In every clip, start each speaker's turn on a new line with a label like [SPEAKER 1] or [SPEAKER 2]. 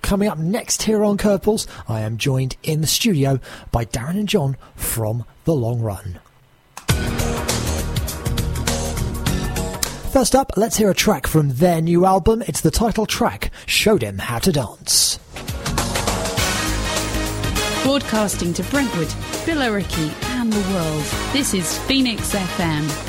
[SPEAKER 1] Coming up next here on Curveballs, I am joined in the studio by Darren and John from The Long Run. First up, let's hear a track from their new album. It's the title track, Showed Him How to Dance.
[SPEAKER 2] Broadcasting to Brentwood, Billericay and the world, this is Phoenix FM.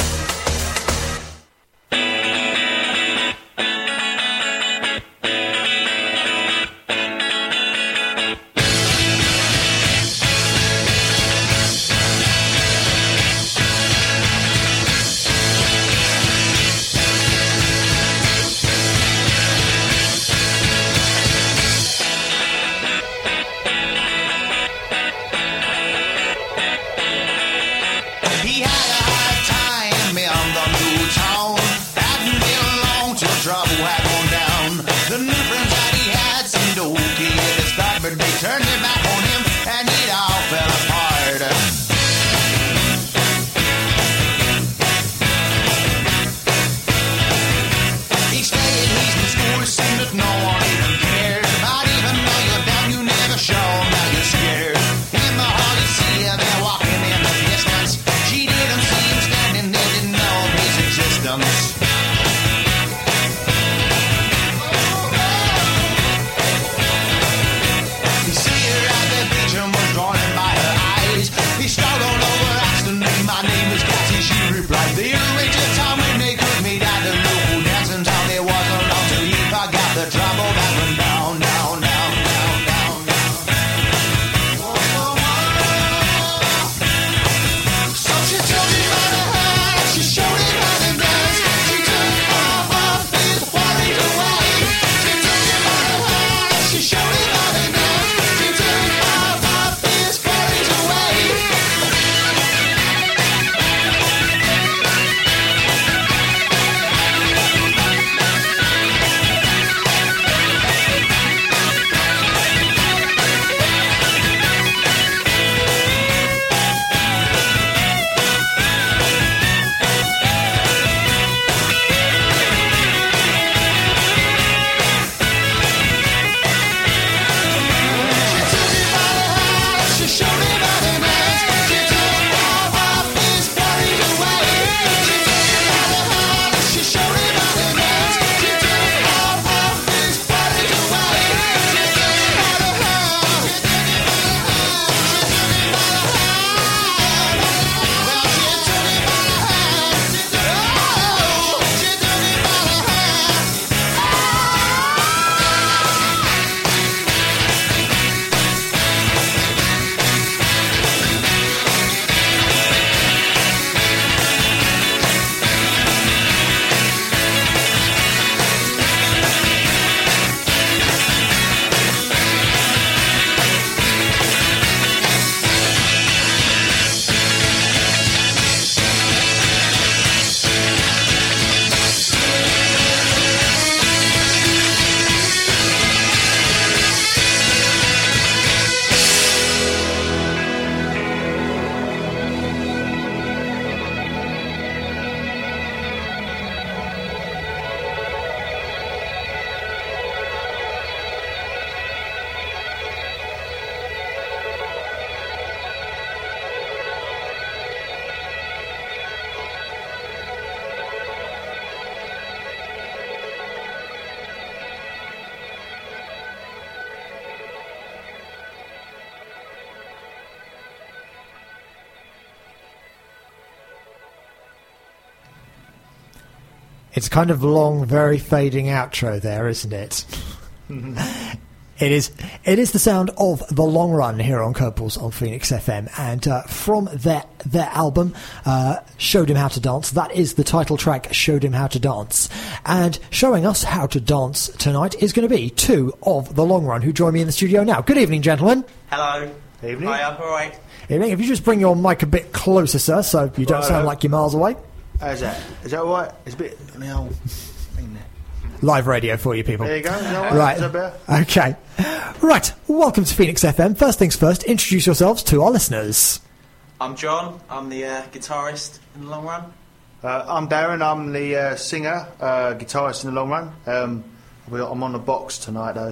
[SPEAKER 1] It's kind of long, very fading outro there, isn't it? It is the sound of The Long Run here on Curveballs on Phoenix FM, and from their album, Showed Him How to Dance. That is the title track, Showed Him How to Dance. And showing us how to dance tonight is going to be two of The Long Run who join me in the studio now. Good evening, gentlemen.
[SPEAKER 3] Hello.
[SPEAKER 4] Evening.
[SPEAKER 3] Hiya, all right.
[SPEAKER 1] Evening. If you just bring your mic a bit closer, sir, so you don't sound like you're miles away.
[SPEAKER 4] How's that? Is that all right? It's a bit on the old thing there.
[SPEAKER 1] Live radio for you people.
[SPEAKER 4] There you go. Is that all
[SPEAKER 1] Right.
[SPEAKER 4] Is that better?
[SPEAKER 1] Okay. Right. Welcome to Phoenix FM. First things first, introduce yourselves to our listeners.
[SPEAKER 3] I'm John. I'm the guitarist in the long run.
[SPEAKER 4] I'm Darren. I'm the singer, guitarist in the long run. I'm on the box tonight, though.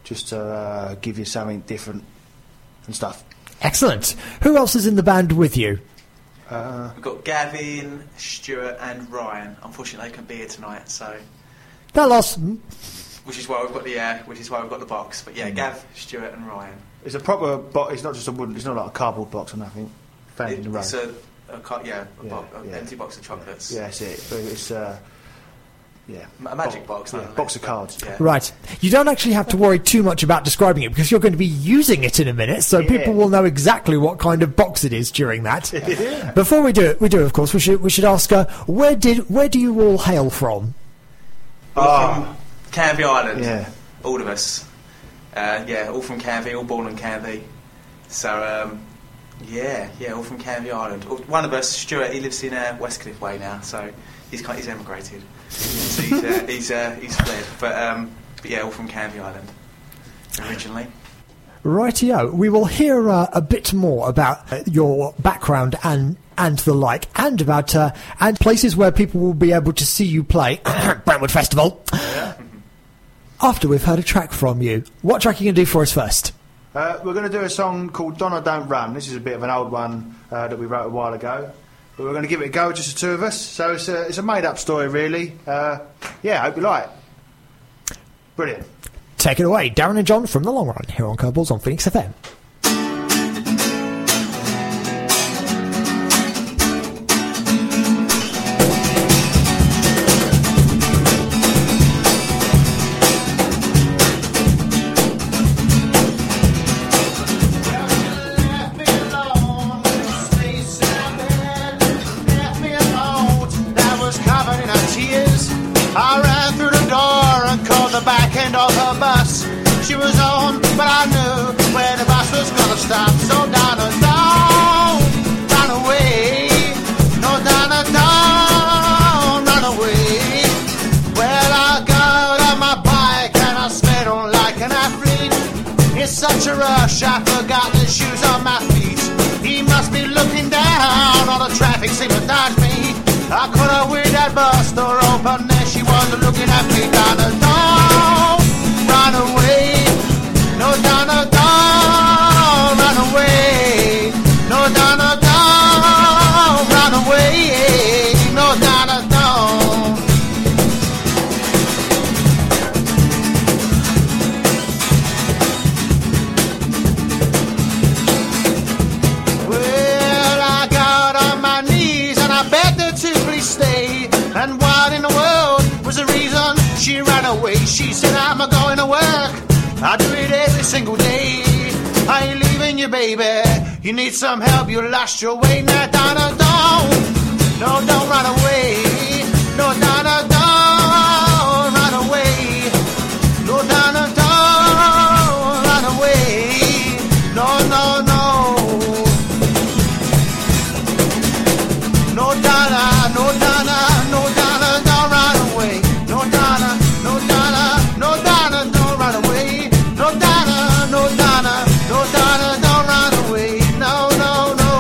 [SPEAKER 4] just to give you something different and stuff.
[SPEAKER 1] Excellent. Who else is in the band with you?
[SPEAKER 3] We've got Gavin, Stuart, and Ryan. Unfortunately, they couldn't be here tonight, so
[SPEAKER 1] That last...
[SPEAKER 3] which is why we've got the box. But yeah, Gav, Stuart, and Ryan.
[SPEAKER 4] It's a proper box. It's not just a wooden. It's not like a cardboard box or nothing. Found in the road.
[SPEAKER 3] It's an empty box of chocolates.
[SPEAKER 4] Yeah, that's it. But it's a
[SPEAKER 3] magic box.
[SPEAKER 4] Box of cards.
[SPEAKER 3] Yeah.
[SPEAKER 1] Right. You don't actually have to worry too much about describing it because you're going to be using it in a minute, so people will know exactly what kind of box it is during that. Before we do it, of course, we should ask her, where do you all hail from?
[SPEAKER 3] From Canvey Island.
[SPEAKER 4] Yeah.
[SPEAKER 3] All of us. All from Canvey, all born in Canvey. So, all from Canvey Island. One of us, Stuart, he lives in Westcliff Way now, so he's emigrated. So he's fled. But all from Canvey Island originally.
[SPEAKER 1] Rightio. We will hear a bit more about your background and the like, and about and places where people will be able to see you play Brentwood Festival.
[SPEAKER 4] Yeah.
[SPEAKER 1] After we've heard a track from you. What track are you going to do for us first?
[SPEAKER 4] We're going to do a song called Donna Don't Run. This is a bit of an old one that we wrote a while ago. But we're going to give it a go, just the two of us. So it's a made-up story, really. Hope you like it. Brilliant.
[SPEAKER 1] Take it away, Darren and John from The Long Run, here on Kerbals on Phoenix FM.
[SPEAKER 5] She was on, but I knew where the bus was gonna stop. So Donna, don't run away. No, Donna, don't run away. Well, I got on my bike and I sped on like an athlete. It's such a rush, I forgot the shoes on my feet. He must be looking down on the traffic, seemed to dodge me. I could have with that bus door open, there she was looking at me. Donna, don't run away. No, Donna, don't run away. No, Donna, don't run away. No, Donna, don't. Well, I got on my knees and I begged her to please stay. And what in the world was the reason she ran away? She said, I'm going to work. I do it every single day. I ain't leaving you, baby. You need some help, you lost your way. Now, Donna, don't run away. No, Donna, don't run away. No, Donna, don't run away. No, no, no. No, Donna, no, Donna, no, Donna, don't run away. No, Donna, no, Donna, no, Donna, don't run away. No, Donna, no, Donna, no, Donna, don't run away. No, no, no.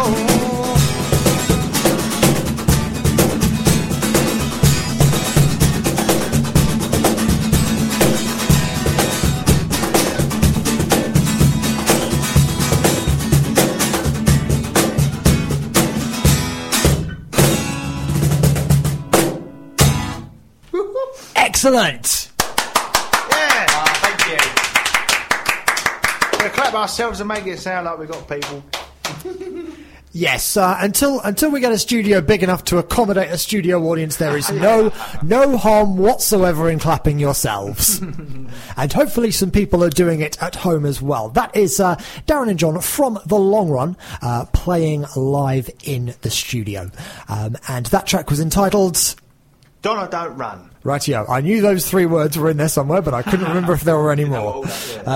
[SPEAKER 1] Excellent!
[SPEAKER 4] Yeah.
[SPEAKER 3] Thank you.
[SPEAKER 4] We're going to clap ourselves and make it sound like we've got people.
[SPEAKER 1] Yes, until we get a studio big enough to accommodate a studio audience, there is no harm whatsoever in clapping yourselves. And hopefully some people are doing it at home as well. That is Darren and John from The Long Run playing live in the studio. And that track was entitled...
[SPEAKER 4] Donna, don't run.
[SPEAKER 1] Rightio. I knew those three words were in there somewhere, but I couldn't remember if there were any more.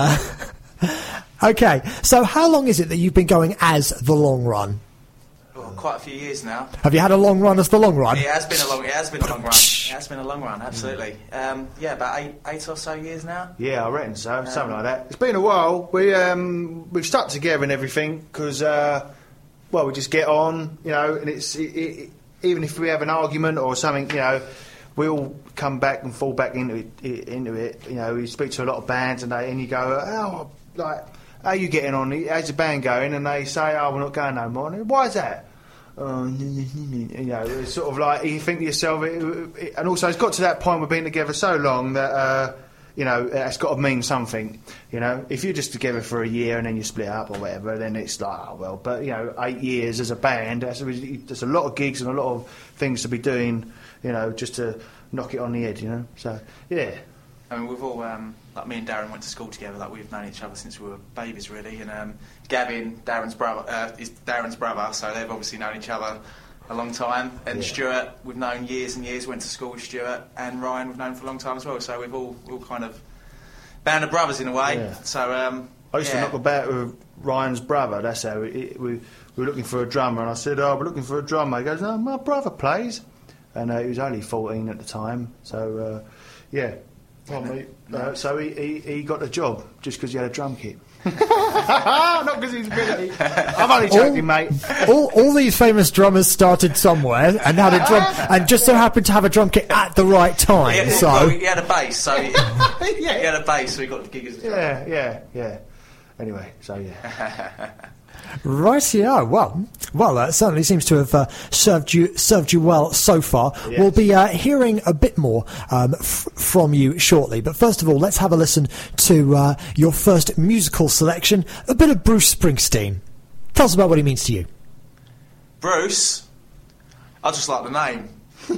[SPEAKER 1] Okay, so how long is it that you've been going as The Long Run?
[SPEAKER 3] Well, quite a few years now.
[SPEAKER 1] Have you had a long run as The Long Run?
[SPEAKER 3] It has been a long run. It has been a long run, absolutely. About eight or so years now.
[SPEAKER 4] Yeah, I reckon so. Something like that. It's been a while. We've stuck together and everything because, we just get on, and it's even if we have an argument or something, we all come back and fall back into it. You know, you speak to a lot of bands and you go, oh, like, how are you getting on? How's the band going? And they say, oh, we're not going no more. And why is that? You know, it's sort of like you think to yourself, and also it's got to that point we've been together so long that you know, it's got to mean something. You know, if you're just together for a year and then you split up or whatever, then it's like, oh well. But you know, 8 years as a band, there's a lot of gigs and a lot of things to be doing. You know, just to knock it on the head. You know, so yeah.
[SPEAKER 3] I mean, we've all, like me and Darren went to school together, like we've known each other since we were babies, really. And Gavin, Darren's brother, is Darren's brother, so they've obviously known each other a long time. And Stuart, we've known years and years, went to school with Stuart. And Ryan, we've known for a long time as well. So we've all kind of band of brothers in a way.
[SPEAKER 4] Yeah.
[SPEAKER 3] So,
[SPEAKER 4] I used to knock about with Ryan's brother, that's how we were looking for a drummer. And I said, oh, we're looking for a drummer. He goes, no, my brother plays. And he was only 14 at the time. So, yeah. Well, so he got the job just because he had a drum kit. Not because he's ability. I'm only joking, mate.
[SPEAKER 1] All these famous drummers started somewhere and had a drum, and just so happened to have a drum kit at the right time.
[SPEAKER 3] Well, he had a bass, so he had a bass, so he got the gig as a drummer.
[SPEAKER 4] Yeah. Anyway, so yeah.
[SPEAKER 1] Rightio. Well, it certainly seems to have served you well so far. Yes. We'll be hearing a bit more from you shortly. But first of all, let's have a listen to your first musical selection, a bit of Bruce Springsteen. Tell us about what he means to you.
[SPEAKER 3] Bruce? I just like the name.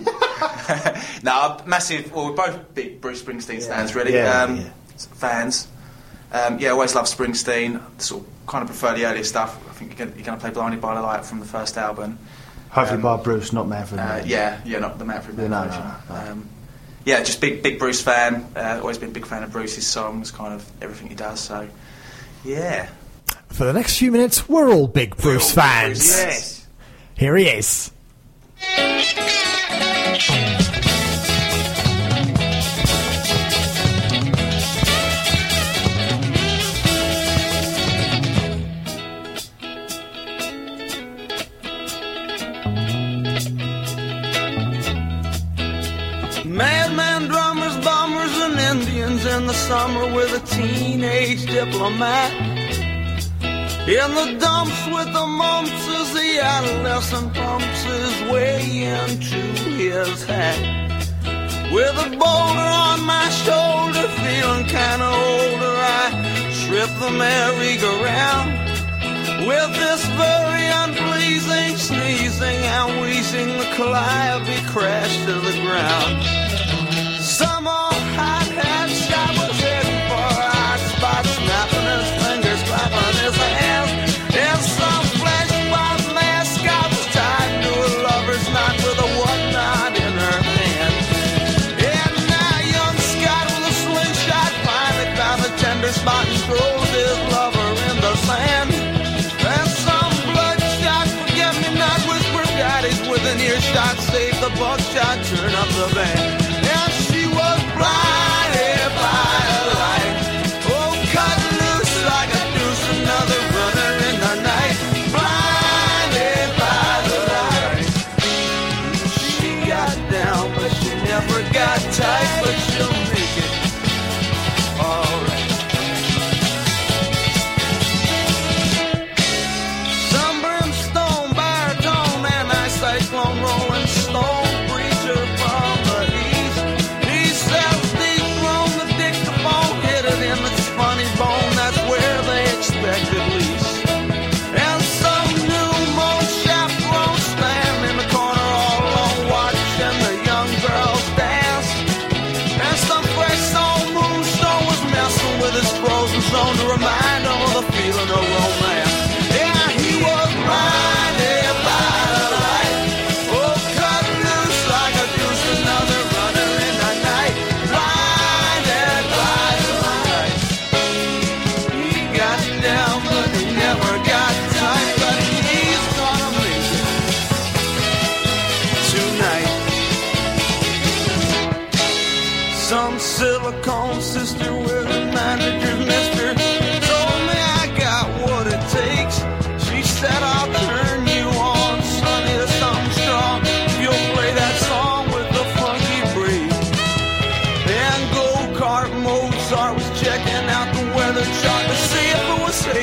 [SPEAKER 3] No, massive... Well, we're both big Bruce Springsteen fans, really. Fans. Always loved Springsteen. Sort of kind of prefer the earlier stuff. I think you're going to play Blinded by the Light from the first album.
[SPEAKER 4] Hopefully by Bruce, not Manfred Mann.
[SPEAKER 3] Not the Manfred Mann version. No. Just big Bruce fan. Always been a big fan of Bruce's songs, kind of everything he does. So, yeah.
[SPEAKER 1] For the next few minutes, we're all big Bruce fans.
[SPEAKER 3] Yes.
[SPEAKER 1] Here he is.
[SPEAKER 6] Madman drummers, bombers, and Indians in the summer with a teenage diplomat. In the dumps with the mumps as the adolescent pumps his way into his hat. With a boulder on my shoulder, feeling kinda older, I trip the merry-go-round. With this very unpleasing sneezing and wheezing, the calliope crashed to the ground. Some old hot-hat shot was heading for a hot spot, snapping his fingers, clapping his hands. And some flesh-white mascot was tied to a lover's knot with a whatnot in her hand. And now young Scott with a slingshot finally found a tender spot and throws his lover in the sand. And some bloodshot forget-me-not whisper daddies with an earshot, save the buckshot, turn up the band. And she was blinded by a light, oh, cut loose like a deuce, another runner in the night. Blinded by the light. She got down, but she never got tight, but she'll make it alright. Some brimstone, baritone, and ice cyclone, rolling stone, preacher from the east. He sells deep from the dictaphone, hit it in its funny bone, that's where they expect at least. And some new moon chaperone stand in the corner all alone, watching the young girls dance. And some fresh soul moonstone was messing with his frozen zone to remind him of the feeling of romance. Yeah, he was blinded by the light, oh, cut loose like a deuce, another runner in the night. Blinded by the light. He got down, but he never got tight, but he's gonna make it tonight. Some silicone sister with a manager's mister told me I got what it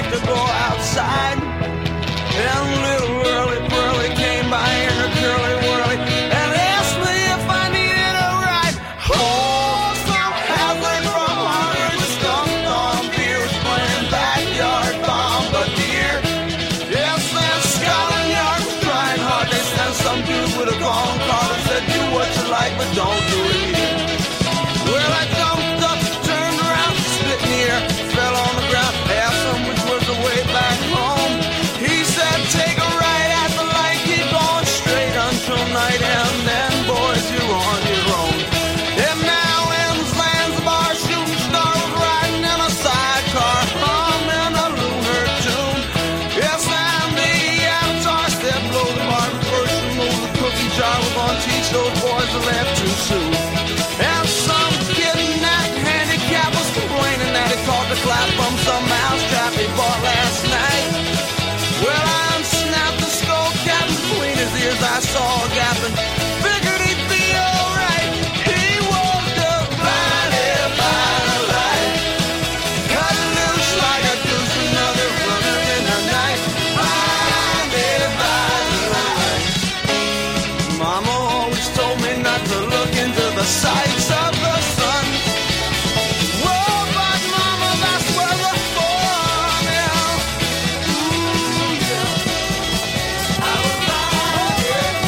[SPEAKER 6] to go outside. And little Whirly Pearly came by in her curly whirly and asked me if I needed a ride. Oh, some hazard from Harvard stumped on beers playing backyard bombardier. Yes, and Scotland Yard was trying hard. They sent some dude with a gong card and said, do what you like, but don't do it here. Well, I jumped up, turned around, spit in the air, fell on the ground, asked him which was the way back home. He said, take a right at the light, keep going straight until night, and then, boys, you're on your own. And now in Zanzibar, shooting star was riding in a sidecar, humming a lunar tune. Yes, and the avatar said, blow the bar first, remove the cookie jar, we're gonna teach those boys to laugh too soon. And some kid in that handicap was complaining that he caught the clap from some mousetrap he bought last night. Well, I unsnapped the skull cap between his ears. I saw a gap and figured he'd be alright. He was just blinded by the light, cut loose like a goose, another runner in the night. Blinded by the light. Mama always told me not to look into the sights of the sun. Whoa, but Mama, that's where the fun is. Ooh, yeah. I was blinded.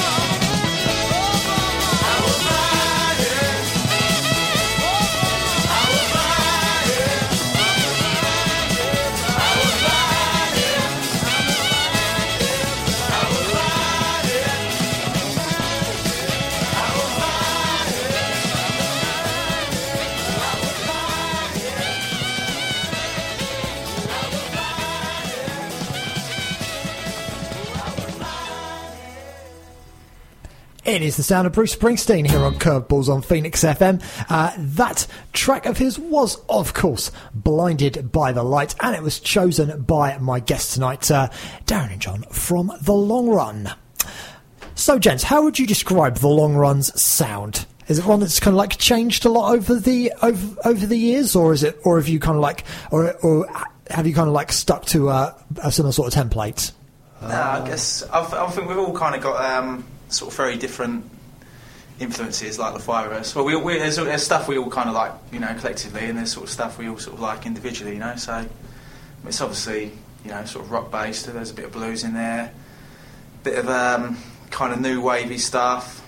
[SPEAKER 6] I was blinded. I was blinded. I was blinded. I was blinded.
[SPEAKER 1] It is the sound of Bruce Springsteen here on Curveballs on Phoenix FM. That track of his was, of course, Blinded by the Light, and it was chosen by my guests tonight, Darren and John from The Long Run. So, gents, how would you describe The Long Run's sound? Is it one that's kind of like changed a lot over the years, or is it, or have you kind of like, or have you kind of like stuck to a similar sort of template?
[SPEAKER 3] No, I guess I think we've all kind of got sort of very different influences, like the five of us. Well, there's stuff we all kind of like, you know, collectively, and there's sort of stuff we all sort of like individually, you know. So it's obviously, you know, sort of rock based. There's a bit of blues in there, bit of kind of new wavy stuff.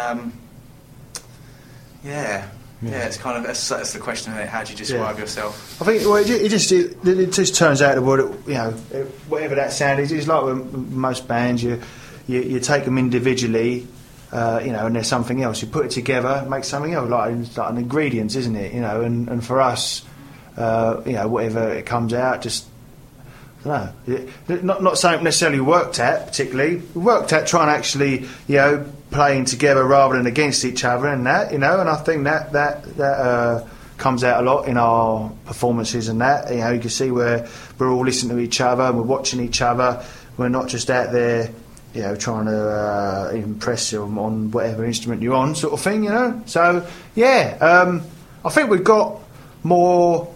[SPEAKER 3] Yeah, it's kind of that's the question, isn't it? How do you describe yourself?
[SPEAKER 4] I think it just turns out what whatever that sound is. It's like with most bands, you take them individually, and there's something else. You put it together, make something else, like an ingredients, isn't it? And for us, whatever it comes out, just I don't know. Not something necessarily worked at particularly. We worked at trying to actually, playing together rather than against each other, and that, and I think that comes out a lot in our performances, and that, you can see where we're all listening to each other and we're watching each other. We're not just out there, trying to impress you on whatever instrument you're on, sort of thing, So, I think we've got more,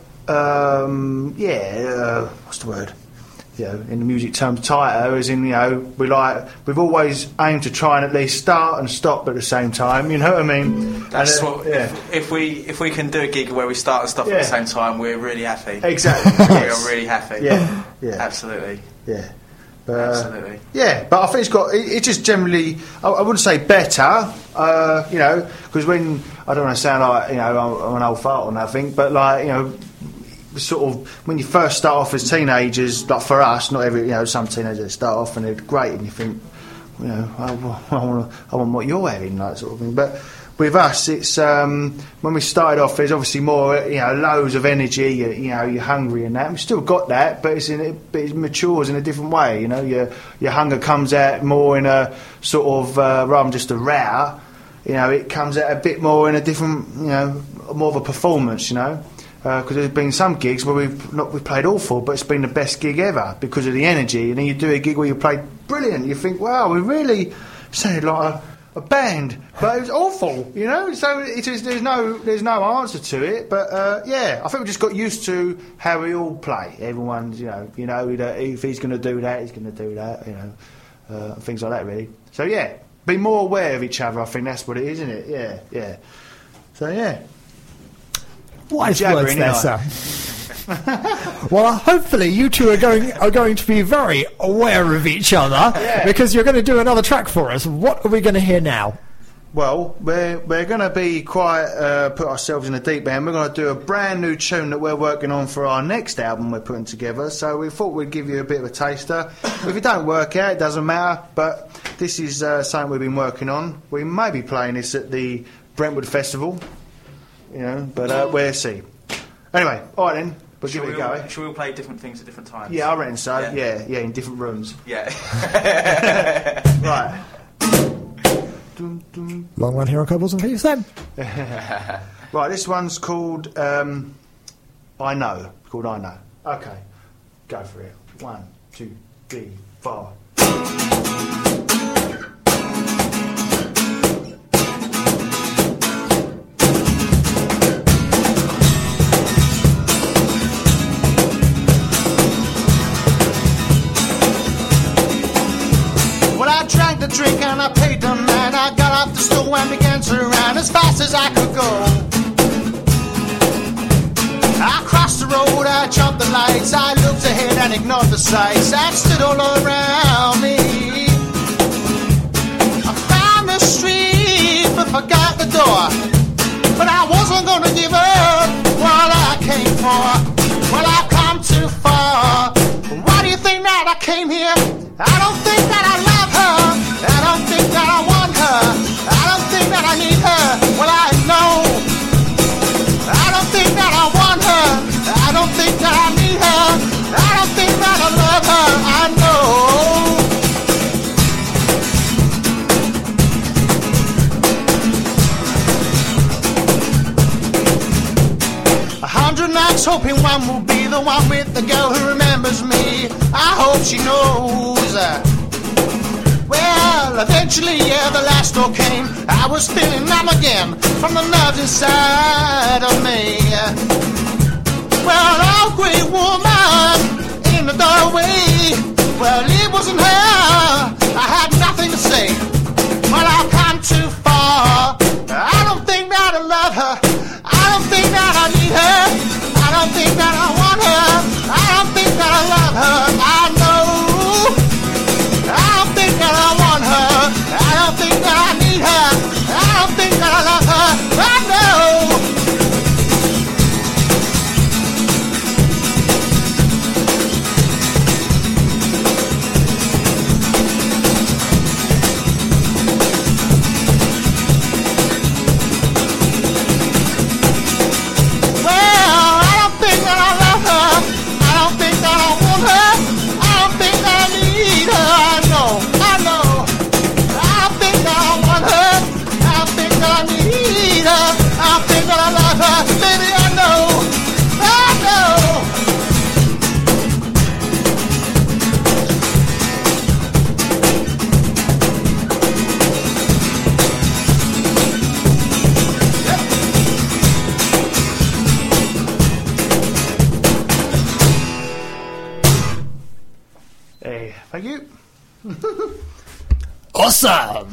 [SPEAKER 4] what's the word? In the music terms, tighter, as in, we've always aimed to try and at least start and stop at the same time, you know what I mean?
[SPEAKER 3] That's if we can do a gig where we start and stop at the same time, we're really happy.
[SPEAKER 4] Exactly.
[SPEAKER 3] We are really happy. Yeah. Absolutely.
[SPEAKER 4] Yeah.
[SPEAKER 3] Absolutely.
[SPEAKER 4] Yeah, but I think it just generally, I wouldn't say better, because when, I don't want to sound like, I'm an old fart or nothing, but sort of when you first start off as teenagers, like for us, not every, some teenagers start off and they're great and you think, I want what you're having, like sort of thing. But with us, it's when we started off, there's obviously more, loads of energy. You're hungry and that. And we've still got that, but it matures in a different way. Your hunger comes out more in a sort of rather than just a row. It comes out a bit more in a different, more of a performance. Because there's been some gigs where we've played awful, but it's been the best gig ever because of the energy. And then you do a gig where you play brilliant. You think, wow, we really sounded like a band, but it was awful, you know. So there's no answer to it. But yeah, I think we just got used to how we all play. Everyone's, you know, if he's going to do that, he's going to do that, you know, things like that, really. So yeah, be more aware of each other. I think that's what it is, isn't it? Yeah. So yeah.
[SPEAKER 1] Wise words there, sir. Well, hopefully you two are going to be very aware of each other, because you're going to do another track for us. What are we going to hear now?
[SPEAKER 4] Well, we're going to be quite put ourselves in the deep end. We're going to do a brand new tune that we're working on for our next album we're putting together. So we thought we'd give you a bit of a taster. If it don't work out, it doesn't matter. But this is something we've been working on. We may be playing this at the Brentwood Festival, you know, but we'll see. Anyway, all right then. We'll give it a go.
[SPEAKER 3] Should we all play different things at different times?
[SPEAKER 4] Yeah, I reckon so. Yeah, in different rooms.
[SPEAKER 3] Yeah.
[SPEAKER 4] Right.
[SPEAKER 1] Long Run here on Cobbles and Thieves then.
[SPEAKER 4] Right, this one's called I Know. Called I Know. Okay, go for it. 1, 2, 3, 4.
[SPEAKER 5] Drank the drink and I paid the man. I got off the stool and began to run as fast as I could go. I crossed the road, I jumped the lights, I looked ahead and ignored the sights that stood all around me. I found the street but forgot the door. But I wasn't gonna give up what I came for. Well, I've come too far. Why do you think that I came here? I don't think that I love her. I don't think that I want her. I don't think that I need her. Well, I know. I don't think that I want her. I don't think that I need her. I don't think that I love her. I know. 100 nights hoping one will be the one with the girl who remembers me. I hope she knows. Well, eventually, yeah, the last door came. I was feeling numb again from the nerves inside of me. Well, an old grey woman in the doorway. Well, it wasn't her. I had nothing to say. Well, I've come too far. I don't think that I love her. I don't think that I need her. I don't think that I want her. I don't think that I love her. I know. I don't think that I want her. I don't think that I need her. I don't think that I love her. I know. Hey, thank you.
[SPEAKER 1] Awesome.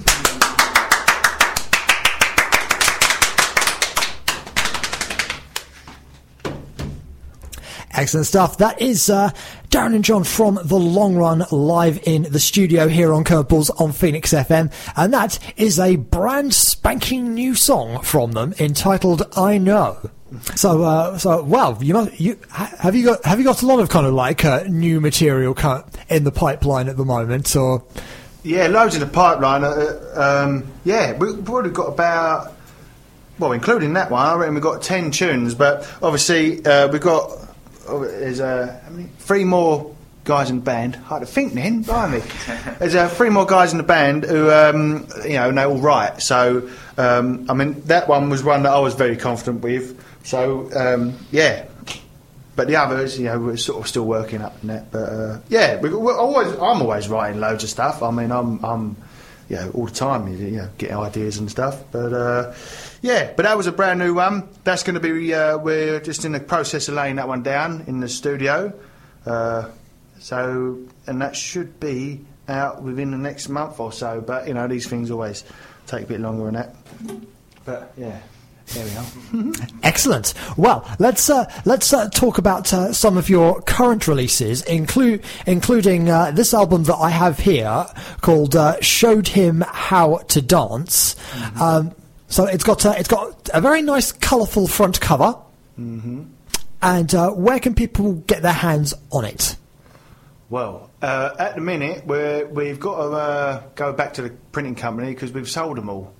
[SPEAKER 1] Excellent stuff. That is Darren and John from The Long Run live in the studio here on Curveballs on Phoenix FM, and that is a brand spanking new song from them entitled "I Know." So well, have you got a lot of kind of like new material in the pipeline at the moment, or?
[SPEAKER 4] Yeah, loads in the pipeline. Yeah, we've probably got about, well, including that one, I reckon we've got 10 tunes, but obviously we've got. There's 3 more guys in the band. Hard to think then, blimey. There's 3 more guys in the band who, and they all write. So, that one was one that I was very confident with. So, yeah. But the others, we're sort of still working up on that. But yeah, I'm always writing loads of stuff. I mean, I'm all the time. You get ideas and stuff. But but that was a brand new one. That's going to be. We're just in the process of laying that one down in the studio. And that should be out within the next month or so. But these things always take a bit longer than that. But yeah. There we are.
[SPEAKER 1] Excellent. Well, let's talk about some of your current releases, including this album that I have here called "Showed Him How to Dance." Mm-hmm. So it's got a very nice, colourful front cover. Mm-hmm. And where can people get their hands on it?
[SPEAKER 4] Well, at the minute we've got to go back to the printing company because we've sold them all.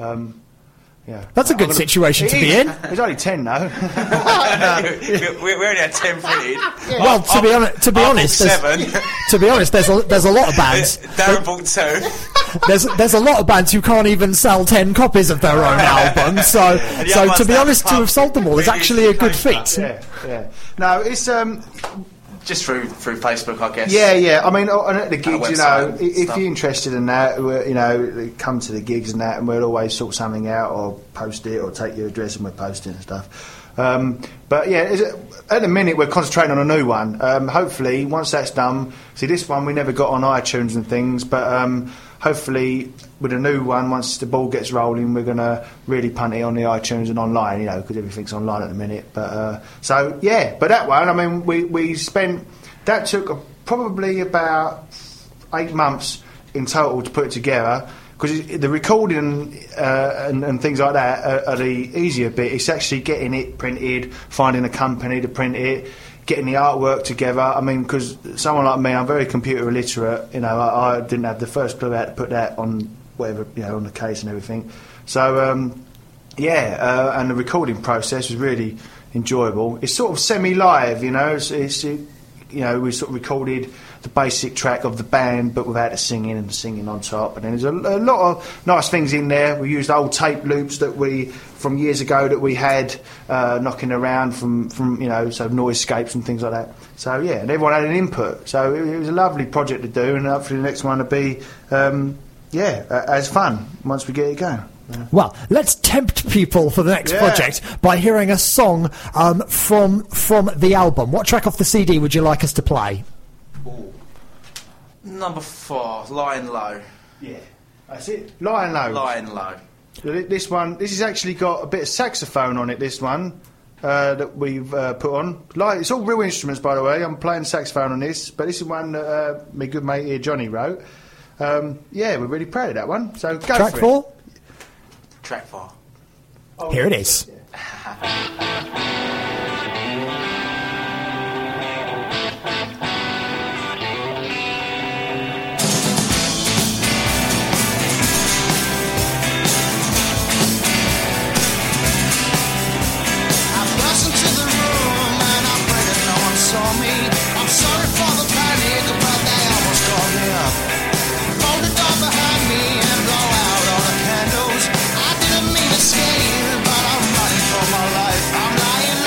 [SPEAKER 4] Yeah.
[SPEAKER 1] That's a good situation to be in.
[SPEAKER 4] There's only 10 though.
[SPEAKER 3] we only had 10 printed.
[SPEAKER 1] Yeah. Well, to be honest, there's a lot of bands.
[SPEAKER 3] Darren bought 2.
[SPEAKER 1] There's a lot of bands who can't even sell 10 copies of their own album. So to be honest, to have sold them all is actually a good feat.
[SPEAKER 4] Yeah. No, it's
[SPEAKER 3] just through Facebook, I guess.
[SPEAKER 4] Yeah. I mean, at the gigs, if you're interested in that, come to the gigs and that, and we'll always sort something out or post it or take your address and we'll post it and stuff. But yeah, at the minute we're concentrating on a new one. Hopefully, once that's done, see this one we never got on iTunes and things, but hopefully with a new one, once the ball gets rolling, we're going to really punt it on the iTunes and online, because everything's online at the minute. But but that one, I mean, we spent, that took probably about 8 months in total to put it together, because the recording and things like that are the easier bit. It's actually getting it printed, finding a company to print it, getting the artwork together. I mean, because someone like me, I'm very computer illiterate. I didn't have the first clue how to put that on whatever, on the case and everything. So, and the recording process was really enjoyable. It's sort of semi-live, we sort of recorded the basic track of the band, but without the singing and the singing on top. And then there's a lot of nice things in there. We used old tape loops from years ago that we had knocking around from so noisescapes and things like that. So yeah, and everyone had an input. So it was a lovely project to do, and hopefully the next one will be as fun once we get it going. Yeah.
[SPEAKER 1] Well, let's tempt people for the next project by hearing a song from the album. What track off the CD would you like us to play?
[SPEAKER 3] Ooh. Number 4, Lying Low.
[SPEAKER 4] Yeah, that's it. Lying Low.
[SPEAKER 3] Lying Low.
[SPEAKER 4] This has actually got a bit of saxophone on it, this one, that we've put on. It's all real instruments, by the way. I'm playing saxophone on this, but this is one that my good mate here, Johnny, wrote. We're really proud of that one. So go
[SPEAKER 1] track
[SPEAKER 4] for
[SPEAKER 1] 4?
[SPEAKER 4] It.
[SPEAKER 3] Track 4.
[SPEAKER 1] Oh, here it is.
[SPEAKER 5] I didn't mean to scare you, but I'm running for my life. I'm lying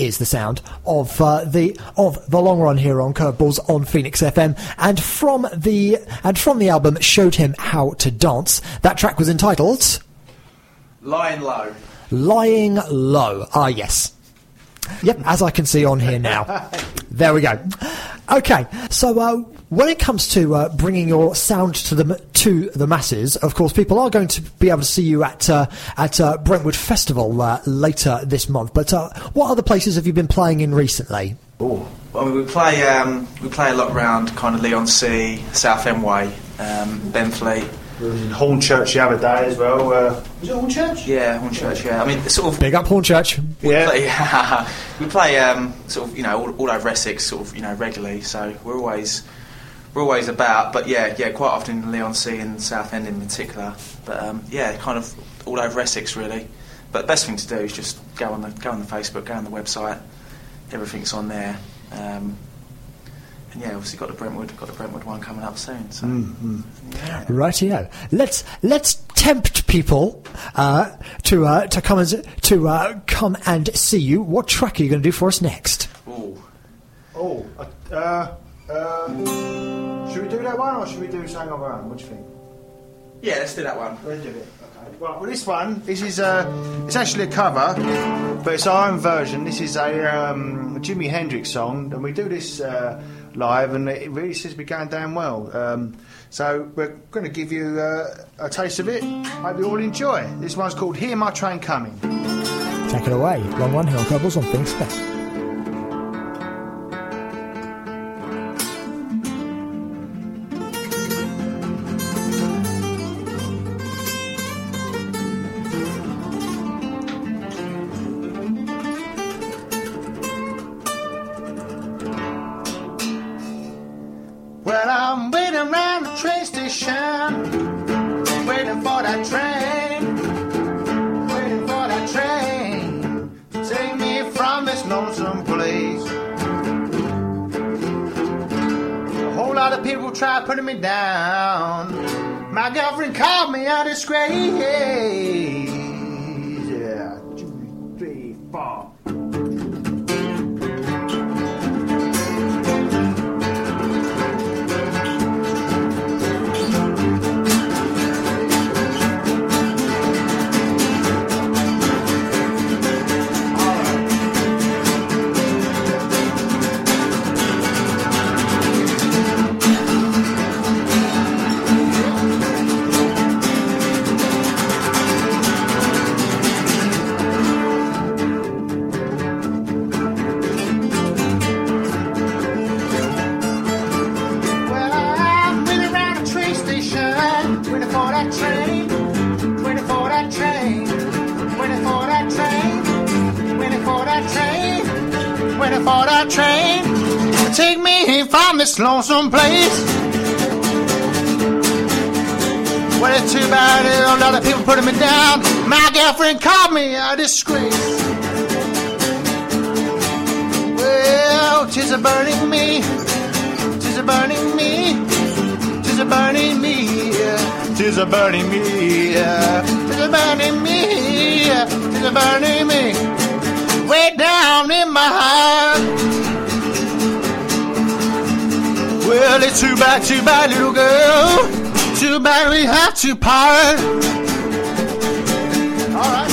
[SPEAKER 1] is the sound of the Long Run here on Curveballs on Phoenix FM, and from the album Showed Him How to Dance. That track was entitled
[SPEAKER 3] Lying Low.
[SPEAKER 1] Lying Low. Ah, yes. Yep, as I can see on here now. There we go. Okay, so when it comes to bringing your sound to the masses, of course, people are going to be able to see you at Brentwood Festival later this month. But what other places have you been playing in recently?
[SPEAKER 3] Oh, well, we play a lot around kind of Leigh-on-Sea, Southend Way, Benfleet.
[SPEAKER 4] We were in Hornchurch the other day as well. Was it Hornchurch?
[SPEAKER 3] Yeah, Hornchurch. Yeah, I mean, sort of
[SPEAKER 1] big up Hornchurch.
[SPEAKER 3] Yeah, we play sort of all over Essex, sort of regularly. So we're always about. But yeah, quite often in Leigh-on-Sea and Southend in particular. But kind of all over Essex really. But the best thing to do is just go on the Facebook, go on the website. Everything's on there. And yeah, obviously got the Brentwood one coming up soon. So, yeah.
[SPEAKER 1] Rightio. Let's tempt people to come and see you. What track are you going to do for us next?
[SPEAKER 4] Should we do that one or should we do something of our own? What do you think?
[SPEAKER 3] Yeah, let's do that one.
[SPEAKER 4] Let's do it. Okay. Well, this one, this is it's actually a cover, but it's our own version. This is a Jimi Hendrix song, and we do this live, and it really seems to be going down well. So we're going to give you a taste of it. Hope you all enjoy. This one's called Hear My Train Coming.
[SPEAKER 1] Take it away. Long Run here on Curveballs on Phoenix FM.
[SPEAKER 5] Well, I'm waiting around the train station, waiting for that train to take me from this lonesome place. A whole lot of people try putting me down. My girlfriend called me a disgrace. Yeah, 2, 3, 4. For that train to take me from this lonesome place. Well, it's too bad a lot of people putting me down. My girlfriend called me a disgrace. Well, 'tis a burning me, 'tis a burning me, 'tis a burning me, 'tis a burning me, 'tis a burning me, 'tis a burning me. Way down in my heart. Well, it's too bad, little girl. Too bad we have to part. All right.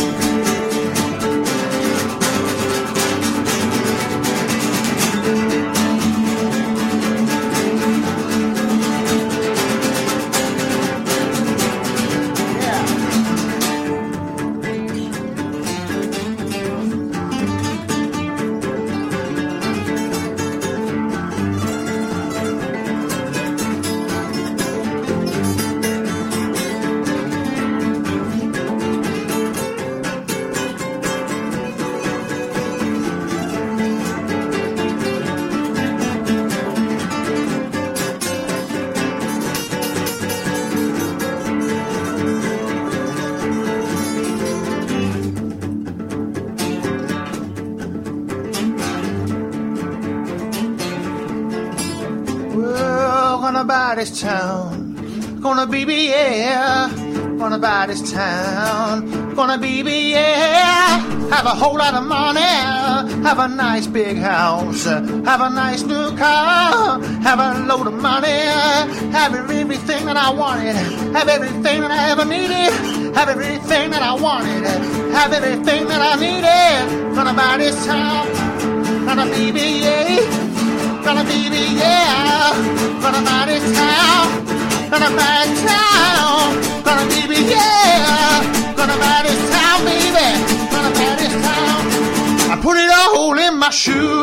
[SPEAKER 5] By this town, gonna be yeah, gonna buy this town. Gonna be, yeah, have a whole lot of money, have a nice big house, have a nice new car, have a load of money, have everything that I wanted, have everything that I ever needed, have everything that I wanted, have everything that I needed. Gonna buy this town, gonna be, yeah, gonna be, yeah, gonna buy this town. Gonna buy this town, gonna be, yeah, gonna buy this town, baby, gonna buy this town. I put it all in my shoe.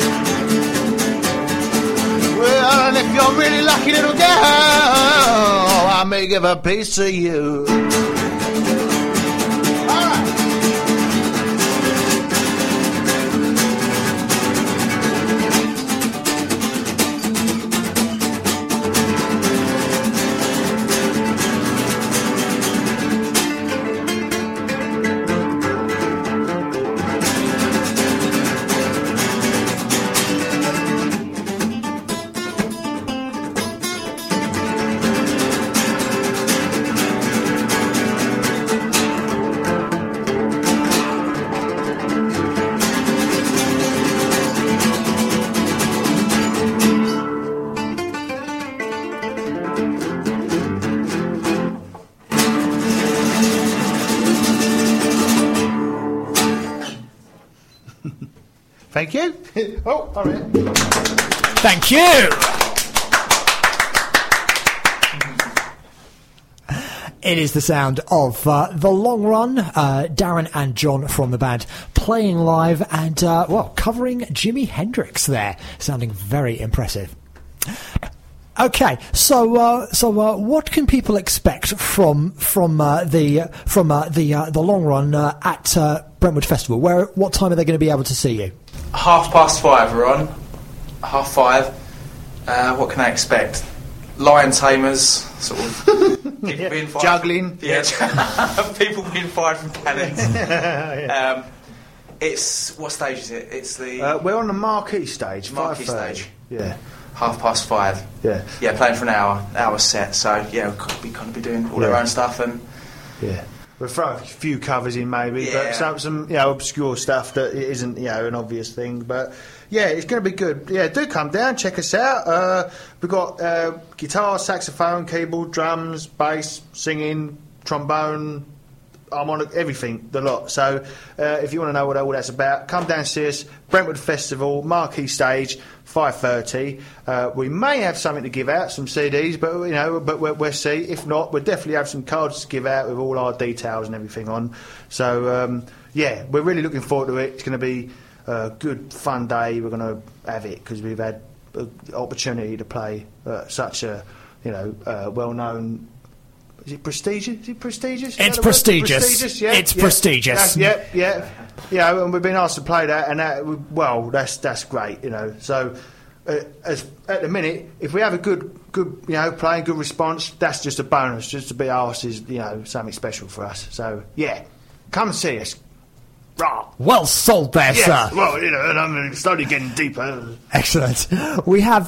[SPEAKER 5] Well, and if you're really lucky, little girl, I may give a piece to you. All right. Thank you. Oh, all right.
[SPEAKER 1] Thank you. It is the sound of The Long Run, Darren and John from the band playing live and, covering Jimi Hendrix there, sounding very impressive. Okay, so what can people expect from the Long Run at Brentwood Festival? What time are they going to be able to see you?
[SPEAKER 3] 5:30 we're on. 5:30. What can I expect? Lion tamers, sort of. People being fired
[SPEAKER 4] Juggling.
[SPEAKER 3] People being fired from cannons. It's what stage is it? It's the
[SPEAKER 4] We're on the marquee stage.
[SPEAKER 3] marquee
[SPEAKER 4] 5:30.
[SPEAKER 3] stage.
[SPEAKER 4] Yeah.
[SPEAKER 3] 5:30.
[SPEAKER 4] Yeah.
[SPEAKER 3] Yeah, playing for an hour set. So yeah, we'll kind of be doing all our own stuff and.
[SPEAKER 4] Yeah. We'll throw a few covers in maybe,
[SPEAKER 3] Yeah.
[SPEAKER 4] but some obscure stuff that isn't an obvious thing. But yeah, it's going to be good. Yeah, do come down, check us out. We've got guitar, saxophone, keyboard, drums, bass, singing, trombone, harmonic, everything, the lot. So if you want to know what all that's about, come down and see us. Brentwood Festival, marquee stage, 5:30. We may have something to give out, some CDs, but we'll see. If not, we'll definitely have some cards to give out with all our details and everything on. So we're really looking forward to it. It's going to be a good, fun day. We're going to have it because we've had an opportunity to play such a well-known. Is it prestigious? Is it prestigious?
[SPEAKER 1] It's prestigious.
[SPEAKER 4] Prestigious, yeah.
[SPEAKER 1] It's prestigious.
[SPEAKER 4] Yeah. And we've been asked to play that, and that's great, So, as at the minute, if we have a good, playing, good response, that's just a bonus. Just to be asked is, something special for us. So, yeah, come and see us. Rah.
[SPEAKER 1] Well sold there,
[SPEAKER 4] Yeah,
[SPEAKER 1] sir.
[SPEAKER 4] well, and I'm slowly getting deeper.
[SPEAKER 1] Excellent. We'll have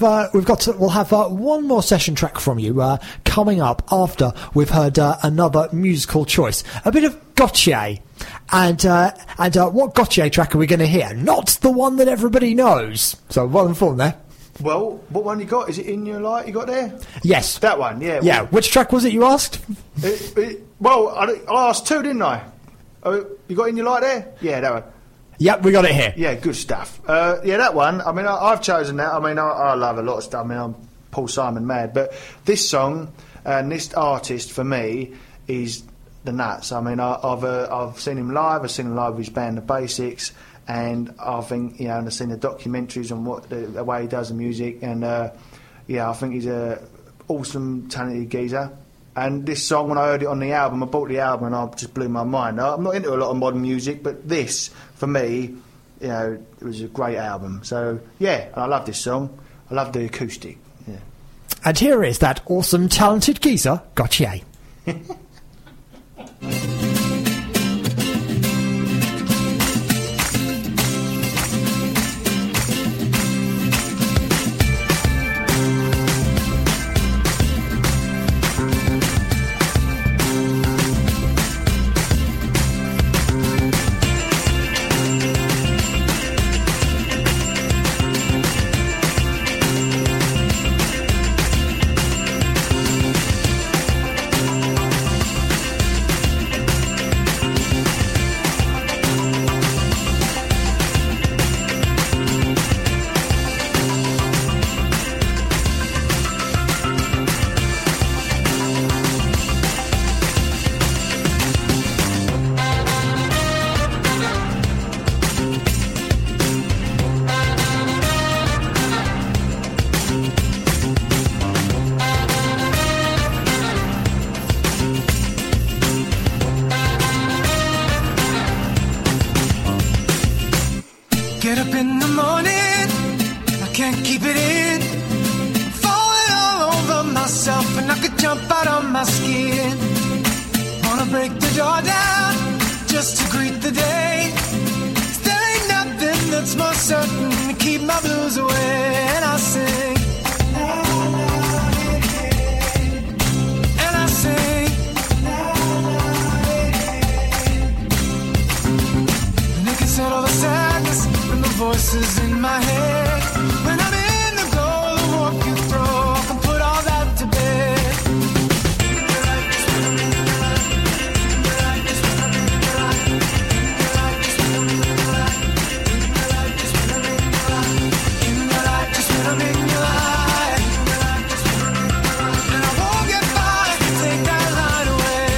[SPEAKER 1] one more session track from you coming up after we've heard another musical choice, a bit of Gotye. And what Gotye track are we going to hear? Not the one that everybody knows. So well informed there.
[SPEAKER 4] Well, what one you got? Is it In Your Light you got there?
[SPEAKER 1] Yes.
[SPEAKER 4] That one, yeah.
[SPEAKER 1] Yeah. Which track was it you asked?
[SPEAKER 4] I asked two, didn't I? Oh, you got In Your Light there? Yeah, that one.
[SPEAKER 1] Yep, we got it here.
[SPEAKER 4] Yeah, good stuff. That one. I mean, I've chosen that. I mean, I love a lot of stuff. I mean, I'm Paul Simon mad, but this song and this artist for me is the nuts. I mean, I've seen him live. I've seen him live with his band, The Basics, and I think and I've seen the documentaries on what the way he does the music, and I think he's a awesome, talented geezer. And this song, when I heard it on the album, I bought the album and I just blew my mind. I'm not into a lot of modern music, but this, for me, it was a great album. So, and I love this song. I love the acoustic. Yeah.
[SPEAKER 1] And here is that awesome, talented geezer, Gotye.
[SPEAKER 7] my skin. Wanna break the door down just to greet the day. There ain't nothing that's more certain to keep my blues away. And I sing, and I sing, and it can settle the sadness from the voices in my head. When I'm in the glow, the walk you throw, I can put all that to bed. I'm in your life, and I won't get by to take that light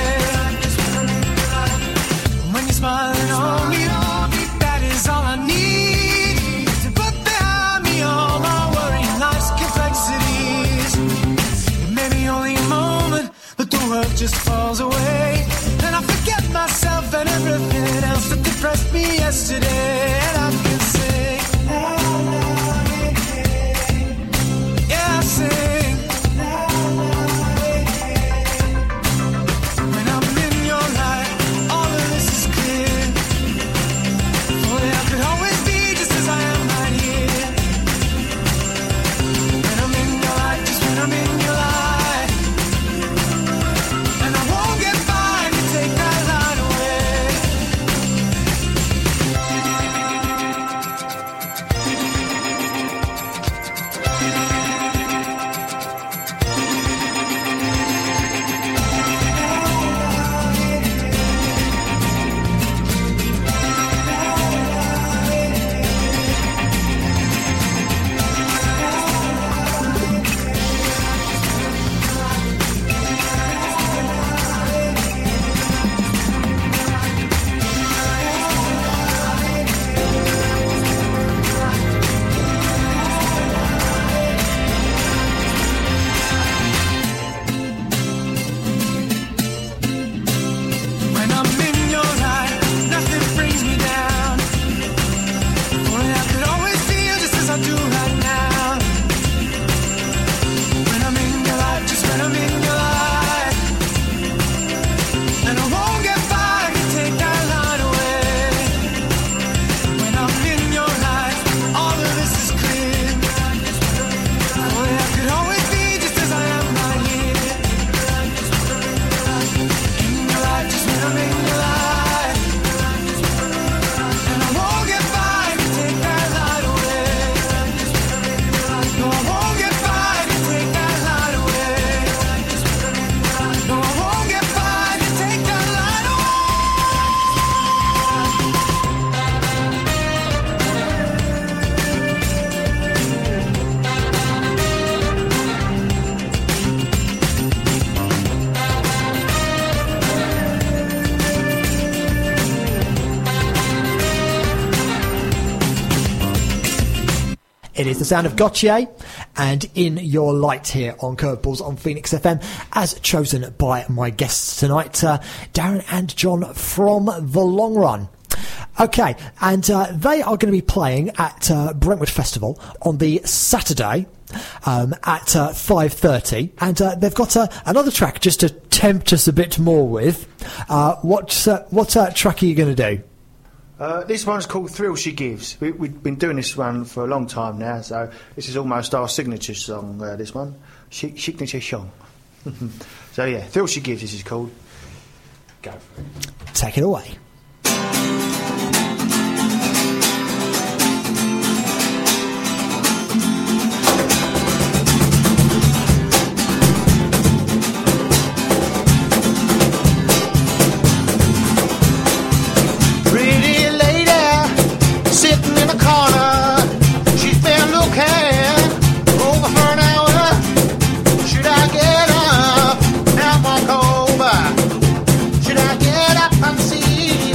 [SPEAKER 7] away. When you're smiling on me, that is all I need to put behind me all my worry and life's complexities. It may be only a moment, but the world just falls away, and I forget myself and everything else that depressed me yesterday, and I can sing. I sing. When I'm in your light, all of this is clear. Only I could always be just as I am right here. When I'm in your light, just when I'm in your light, and I won't get by to take that light
[SPEAKER 1] It is the sound of Gautier and In Your Light here on Curveballs on Phoenix FM, as chosen by my guests tonight, Darren and John from The Long Run. Okay, and they are going to be playing at Brentwood Festival on the Saturday at 5:30, and they've got another track just to tempt us a bit more with. What track are you going to do?
[SPEAKER 4] This one's called Thrill She Gives. We've been doing this one for a long time now, so this is almost our signature song, this one. Signature song. So yeah, Thrill She Gives, this is called. Go for it.
[SPEAKER 1] Take it away.
[SPEAKER 5] Should I get up and see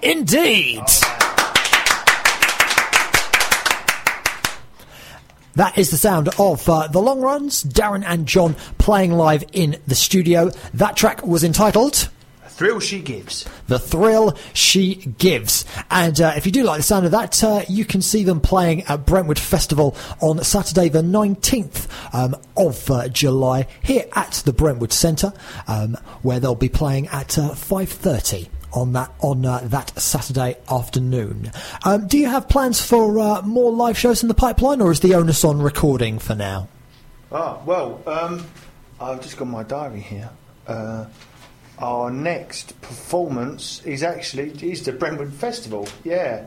[SPEAKER 1] Indeed. That is the sound of The Long Runs, Darren and John playing live in the studio. That track was entitled
[SPEAKER 4] Thrill She Gives.
[SPEAKER 1] The Thrill She Gives. And if you do like the sound of that, you can see them playing at Brentwood Festival on Saturday the 19th of July here at the Brentwood Centre, where they'll be playing at 5:30 on that Saturday afternoon. Do you have plans for more live shows in the pipeline, or is the onus on recording for now?
[SPEAKER 4] I've just got my diary here. Our next performance is the Brentwood Festival. Yeah.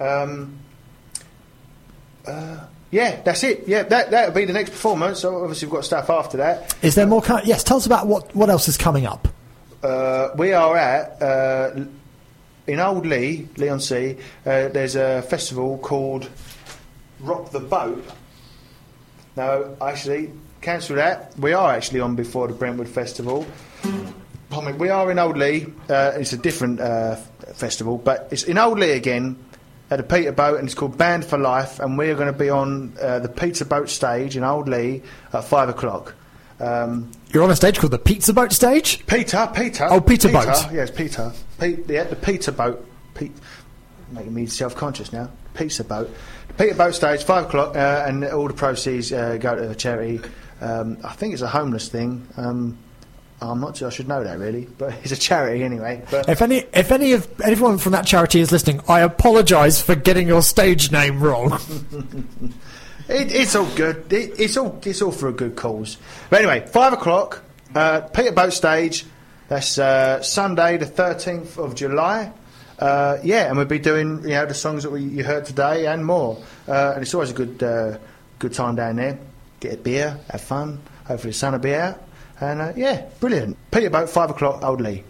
[SPEAKER 4] That's it. Yeah, that'll be the next performance. So obviously we've got stuff after that.
[SPEAKER 1] Is there more? Yes, tell us about what else is coming up.
[SPEAKER 4] We are at in Old Leigh-on-Sea. There's a festival called Rock the Boat. No, actually, cancel that. We are actually on before the Brentwood Festival. We are in Old Leigh. It's a different festival, but it's in Old Leigh again at the Peter Boat, and it's called Band for Life, and we're going to be on the Peter Boat stage in Old Leigh at 5 o'clock.
[SPEAKER 1] You're on a stage called the Pizza Boat stage?
[SPEAKER 4] Peter.
[SPEAKER 1] Oh, Peter Boat.
[SPEAKER 4] Yes, Peter. The Peter Boat. Making me self-conscious now. Pizza Boat. The Peter Boat stage, 5 o'clock, and all the proceeds go to a charity. I think it's a homeless thing. I'm not sure. I should know that really, but it's a charity anyway. But
[SPEAKER 1] if anyone from that charity is listening, I apologise for getting your stage name wrong.
[SPEAKER 4] It's all good. It's all for a good cause. But anyway, 5 o'clock, Peter Boat stage. That's Sunday, the 13th of July. And we'll be doing the songs that you heard today and more. And it's always a good time down there. Get a beer, have fun. Hopefully the sun will be out. And brilliant. Peter Boat, 5 o'clock, Old Leigh.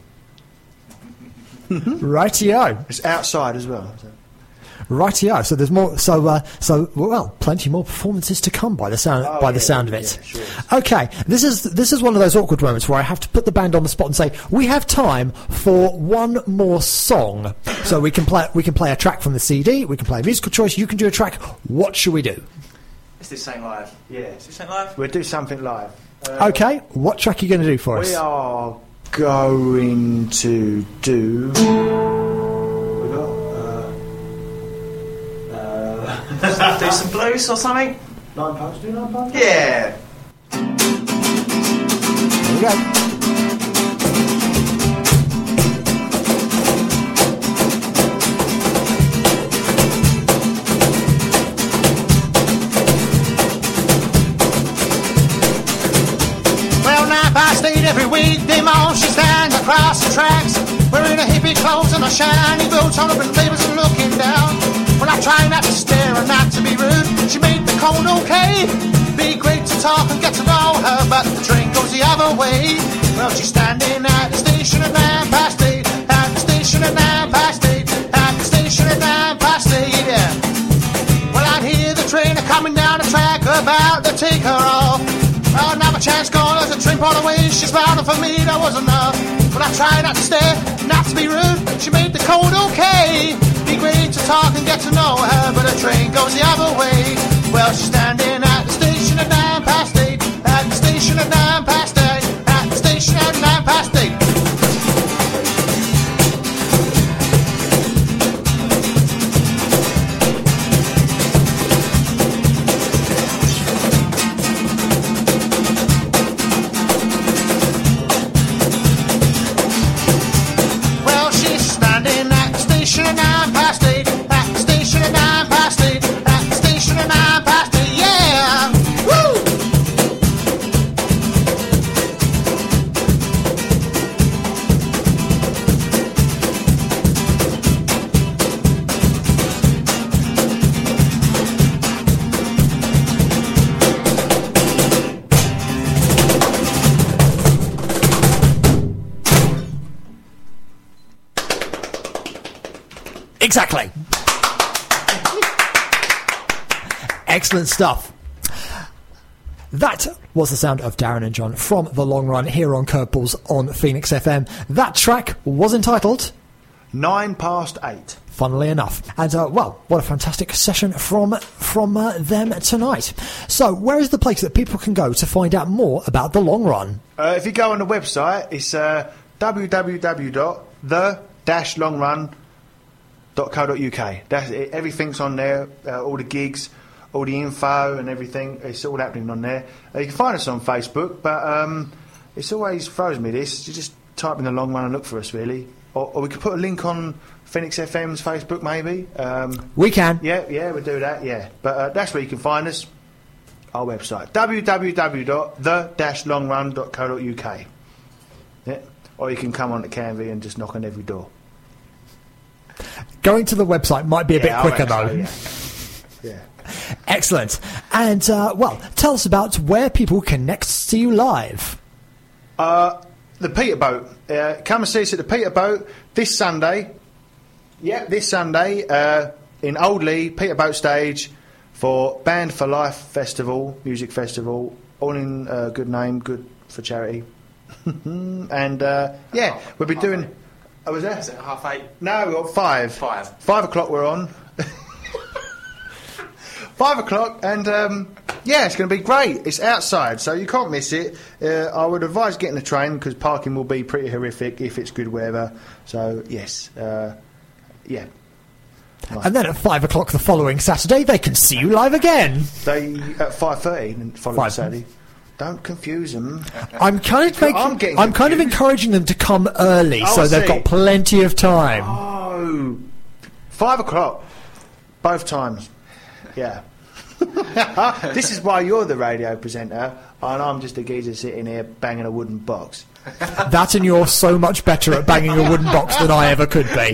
[SPEAKER 1] Rightio.
[SPEAKER 4] It's outside as well. So.
[SPEAKER 1] Rightio. So there's more. So plenty more performances to come by the sound of it.
[SPEAKER 4] Yeah, sure.
[SPEAKER 1] Okay, this is one of those awkward moments where I have to put the band on the spot and say we have time for one more song. So we can play a track from the CD. We can play a musical choice. You can do a track. What should we do?
[SPEAKER 3] Is this something live?
[SPEAKER 4] Yeah.
[SPEAKER 3] Is this something live?
[SPEAKER 4] We'll do something live.
[SPEAKER 1] Okay, what track are you going to do for us?
[SPEAKER 4] We are going to do.
[SPEAKER 3] Do some blues or something?
[SPEAKER 4] 9 Punch. Do 9 Punch?
[SPEAKER 3] Yeah.
[SPEAKER 1] Here we go.
[SPEAKER 5] Every weekday morning she stands across the tracks, wearing her hippie clothes and her shiny boots, on open flavors and looking down. Well, I try not to stare and not to be rude. She made the cone okay. Be great to talk and get to know her, but the train goes the other way. Well, she's standing at the station at 8:09, at the station at 8:09, at the station at 8:09, yeah. Well, I hear the train coming down the track, about to take her off. Oh, now my chance gone as a train pulled away. She smiled, and for me that was enough. But I tried not to stare, not to be rude. She made the code okay. Be great to talk and get to know her, but the train goes the other way. Well, she's standing at the station at 8:09, at the station at 8:09, at the station at 8:09.
[SPEAKER 1] Exactly. Excellent stuff. That was the sound of Darren and John from The Long Run here on Curveballs on Phoenix FM. That track was entitled
[SPEAKER 4] 8:09.
[SPEAKER 1] Funnily enough. And, well, what a fantastic session from them tonight. So, where is the place that people can go to find out more about the long run?
[SPEAKER 4] If you go on the website, it's www.the-longrun.co.uk. That's it. Everything's on there, all the gigs, all the info and everything. It's all happening on there. You can find us on Facebook, but it's always throws me this. You just type in the long run and look for us, really. Or we could put a link on Phoenix FM's Facebook, maybe.
[SPEAKER 1] We can.
[SPEAKER 4] Yeah, we'll do that, yeah. But that's where you can find us, our website, www.the-longrun.co.uk. Yeah. Or you can come on to Canvey and just knock on every door.
[SPEAKER 1] Going to the website might be a bit quicker, though.
[SPEAKER 4] Yeah.
[SPEAKER 1] Excellent. And, well, tell us about where people can next see you live.
[SPEAKER 4] The Peterboat. Come and see us at the Peterboat this Sunday. Yep, this Sunday in Old Leigh, Peterboat Stage for Band for Life Festival, music festival. All in good name, good for charity. And yeah, we'll be doing. Oh, was that?
[SPEAKER 3] Is it 8:30?
[SPEAKER 4] No, we've got 5. 5 o'clock. We're on. 5 o'clock, and yeah, it's going to be great. It's outside, so you can't miss it. I would advise getting the train because parking will be pretty horrific if it's good weather. So yes, yeah. Nice.
[SPEAKER 1] And then at 5 o'clock the following Saturday, they can see you live again.
[SPEAKER 4] They at 5:30 and following Saturday. Don't confuse them.
[SPEAKER 1] I'm kind of encouraging them to come early, so they've got plenty of time.
[SPEAKER 4] Oh, 5 o'clock, both times. Yeah. This is why you're the radio presenter, and I'm just a geezer sitting here banging a wooden box.
[SPEAKER 1] That, and you're so much better at banging a wooden box than I ever could be.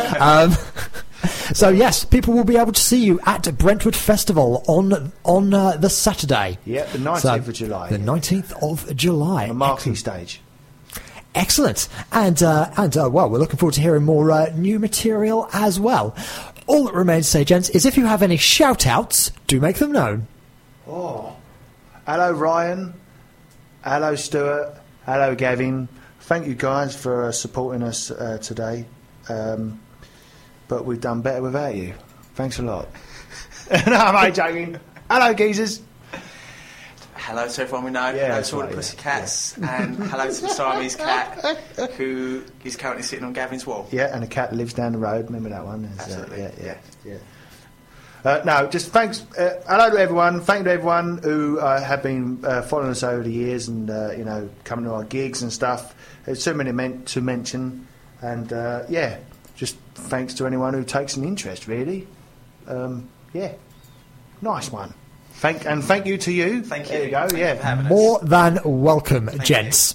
[SPEAKER 1] So yes, people will be able to see you at Brentwood Festival on the Saturday.
[SPEAKER 4] Yeah, the 19th of July.
[SPEAKER 1] The 19th of July.
[SPEAKER 4] The marquee stage.
[SPEAKER 1] Excellent. And well, we're looking forward to hearing more new material as well. All that remains to say, gents, is if you have any shout-outs, do make them known.
[SPEAKER 4] Oh. Hello, Ryan. Hello, Stuart. Hello, Gavin. Thank you, guys, for supporting us today. But we've done better without you. Thanks a lot. No, I'm only joking. Hello, geezers.
[SPEAKER 3] Hello to everyone we know.
[SPEAKER 4] Yeah,
[SPEAKER 3] hello to all the Pussycats. Yeah. And hello to the Siamese cat who is currently sitting on Gavin's wall.
[SPEAKER 4] Yeah, and a cat lives down the road. Remember that one?
[SPEAKER 3] Absolutely.
[SPEAKER 4] Yeah. No, just thanks. Hello to everyone. Thank you to everyone who have been following us over the years and you know, coming to our gigs and stuff. There's so many to mention, and yeah, just thanks to anyone who takes an interest. Really, yeah, nice one. Thank you to you.
[SPEAKER 3] Thank you.
[SPEAKER 4] There you go. Yeah,
[SPEAKER 1] more than welcome, gents.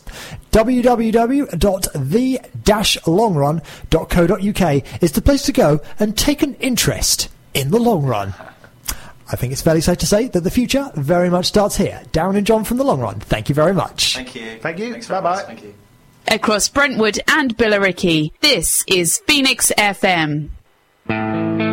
[SPEAKER 1] www.the-longrun.co.uk is the place to go and take an interest in the long run. I think it's fairly safe to say that the future very much starts here. Darren and John from the Long Run, thank you very much.
[SPEAKER 3] Thank you.
[SPEAKER 4] Thank you.
[SPEAKER 3] Thanks
[SPEAKER 4] Bye-bye.
[SPEAKER 3] Thank you.
[SPEAKER 2] Across Brentwood and Billericay, this is Phoenix FM.